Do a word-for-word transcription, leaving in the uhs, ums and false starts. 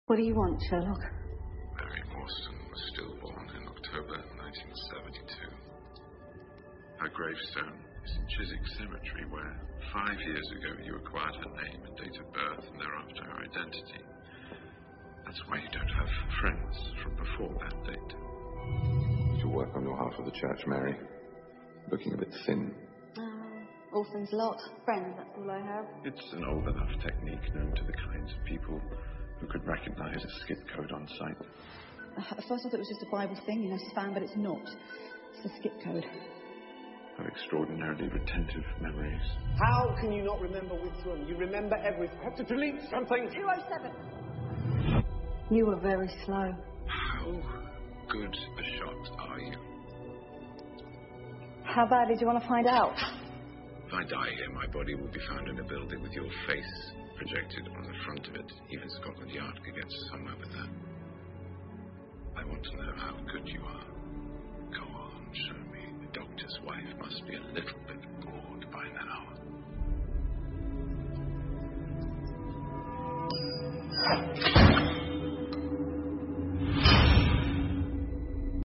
What do you want, Sherlock? Mary Morstan was stillborn in October nineteen seventy-two. Her gravestone is in Chiswick Cemetery, where five years ago you acquired her name and date of birth, and thereafter her identity. That's why you don't have friends from before that date. To work on your half of the church, Mary. Looking a bit thin. Um, orphans lot. Friends, that's all I have. It's an old enough technique known to the kinds of people who could recognize a skip code on sight. Uh, at first I thought it was just a Bible thing, you know, spam, but it's not. It's a skip code. Her extraordinarily retentive memories. How can you not remember which one? You remember everything. Have to delete something. two oh seven. You were very slow. How good a shot are you? How badly do you want to find out? If I die here, my body will be found in a building with your face projected on the front of it. Even Scotland Yard could get somewhere with that. I want to know how good you are. Go on, show me. The doctor's wife must be a little bit bored by now.